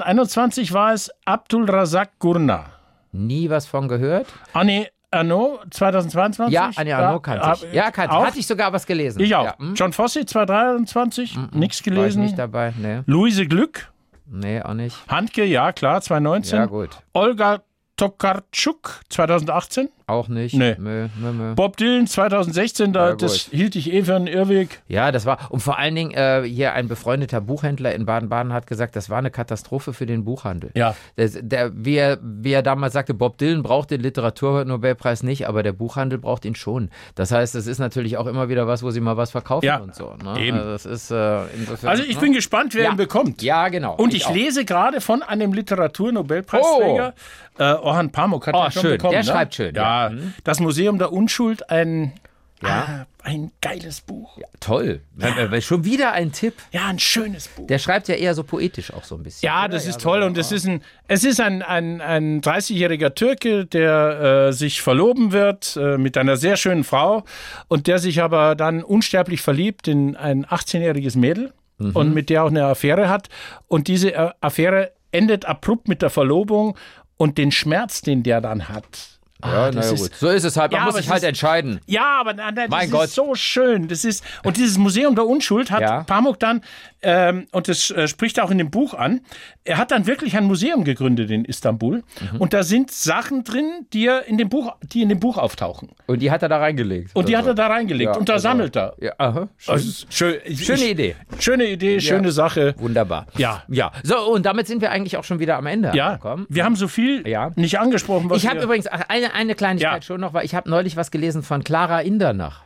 Speaker 3: 2021 war es Abdul Razak Gurna.
Speaker 2: Nie was von gehört?
Speaker 3: Annie Arnaud 2022?
Speaker 2: Ja, Anja Arnaud kannte ich. Ja, kannte ich.
Speaker 3: auch?
Speaker 2: Hatte ich sogar was gelesen.
Speaker 3: Ich auch.
Speaker 2: Ja,
Speaker 3: John Fosse 2023, nichts
Speaker 2: War ich
Speaker 3: gelesen.
Speaker 2: nicht dabei? Nee.
Speaker 3: Luise Glück,
Speaker 2: Nee, auch nicht.
Speaker 3: Handke, ja klar, 2019.
Speaker 2: Ja, gut.
Speaker 3: Olga Tokarczuk 2018,
Speaker 2: Auch nicht.
Speaker 3: Nee.
Speaker 2: Nö.
Speaker 3: Bob Dylan 2016, das hielt ich für einen Irrweg.
Speaker 2: Ja, das war, und vor allen Dingen hier ein befreundeter Buchhändler in Baden-Baden hat gesagt, das war eine Katastrophe für den Buchhandel.
Speaker 3: Ja.
Speaker 2: Wie er damals sagte, Bob Dylan braucht den Literatur-Nobelpreis nicht, aber der Buchhandel braucht ihn schon. Das heißt, es ist natürlich auch immer wieder was, wo sie mal was verkaufen und so. Ne?
Speaker 3: Eben.
Speaker 2: Also, das ist, insofern,
Speaker 3: also ich bin gespannt, wer ihn bekommt.
Speaker 2: Ja, genau.
Speaker 3: Und ich lese gerade von einem Literatur-Nobelpreisträger, Orhan Pamuk hat er schon
Speaker 2: schön.
Speaker 3: bekommen.
Speaker 2: Der
Speaker 3: ne?
Speaker 2: schreibt schön.
Speaker 3: Ja, das Museum der Unschuld, ein geiles Buch.
Speaker 2: Ja, toll. Ja. Schon wieder ein Tipp.
Speaker 3: Ja, ein schönes Buch.
Speaker 2: Der schreibt ja eher so poetisch auch so ein bisschen.
Speaker 3: Ja, das ist toll. Und es ist ein 30-jähriger Türke, der sich verloben wird mit einer sehr schönen Frau und der sich aber dann unsterblich verliebt in ein 18-jähriges Mädel und mit der auch eine Affäre hat. Und diese Affäre endet abrupt mit der Verlobung und den Schmerz, den der dann hat.
Speaker 2: Ja, naja, gut. So ist es halt. Man muss sich halt entscheiden.
Speaker 3: Ja, aber das ist so schön. Und dieses Museum der Unschuld hat Pamuk dann, und das spricht auch in dem Buch an, er hat dann wirklich ein Museum gegründet in Istanbul. Und da sind Sachen drin, die in dem Buch auftauchen.
Speaker 2: Und die hat er da reingelegt.
Speaker 3: Und da sammelt er.
Speaker 2: Ja, aha. Schöne Idee.
Speaker 3: Schöne Idee, schöne Sache.
Speaker 2: Wunderbar.
Speaker 3: Ja.
Speaker 2: So, und damit sind wir eigentlich auch schon wieder am Ende angekommen.
Speaker 3: Wir haben so viel nicht angesprochen.
Speaker 2: Ich habe übrigens eine Kleinigkeit schon noch, weil ich habe neulich was gelesen von Clara Indernach.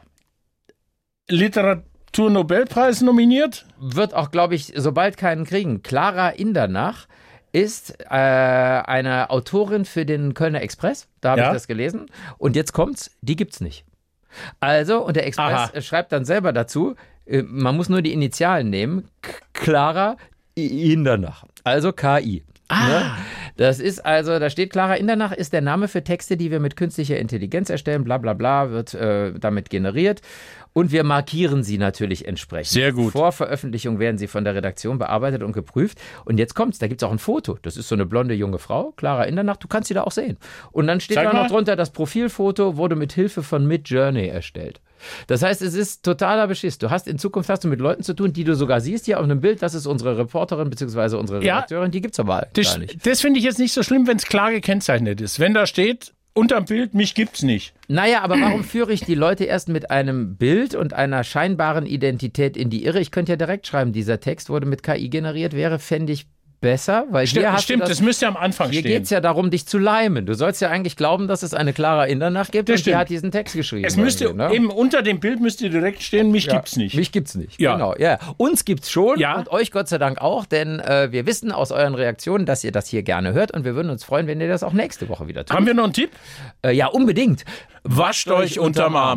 Speaker 3: Literatur-Nobelpreis nominiert?
Speaker 2: Wird auch, glaube ich, sobald keinen kriegen. Clara Indernach ist eine Autorin für den Kölner Express. Da habe ich das gelesen. Und jetzt kommt's, die gibt's nicht. Also, und der Express schreibt dann selber dazu, man muss nur die Initialen nehmen. Clara Indernach. Also KI. Ne? Das ist also, da steht Clara Indernach ist der Name für Texte, die wir mit künstlicher Intelligenz erstellen, bla bla bla, wird damit generiert. Und wir markieren sie natürlich entsprechend.
Speaker 3: Sehr gut.
Speaker 2: Vor Veröffentlichung werden sie von der Redaktion bearbeitet und geprüft. Und jetzt kommt's, da gibt's auch ein Foto. Das ist so eine blonde junge Frau, Clara Indernach, du kannst sie da auch sehen. Und dann steht da noch drunter, das Profilfoto wurde mit Hilfe von Midjourney erstellt. Das heißt, es ist totaler Beschiss. In Zukunft hast du mit Leuten zu tun, die du sogar siehst hier auf einem Bild. Das ist unsere Reporterin bzw. unsere Redakteurin. Die gibt's aber gar nicht.
Speaker 3: Das finde ich jetzt nicht so schlimm, wenn es klar gekennzeichnet ist. Wenn da steht, unterm Bild, mich gibt's nicht.
Speaker 2: Naja, aber warum führe ich die Leute erst mit einem Bild und einer scheinbaren Identität in die Irre? Ich könnte ja direkt schreiben, dieser Text wurde mit KI generiert, fände ich besser, weil
Speaker 3: Stimmt, das müsste am Anfang stehen.
Speaker 2: Hier geht es ja darum, dich zu leimen. Du sollst ja eigentlich glauben, dass es eine Clara Indernach gibt und die hat diesen Text geschrieben.
Speaker 3: Es müsste eben unter dem Bild müsste direkt stehen, mich gibt's nicht.
Speaker 2: Mich gibt's nicht, genau. Ja. Uns gibt's schon und euch Gott sei Dank auch, denn wir wissen aus euren Reaktionen, dass ihr das hier gerne hört und wir würden uns freuen, wenn ihr das auch nächste Woche wieder tut.
Speaker 3: Haben wir noch einen Tipp?
Speaker 2: Ja, unbedingt.
Speaker 3: Wascht euch unterm Arm.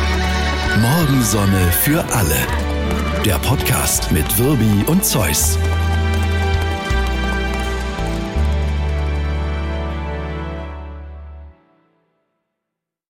Speaker 1: Morgensonne für alle. Der Podcast mit Wirbi und Zeus.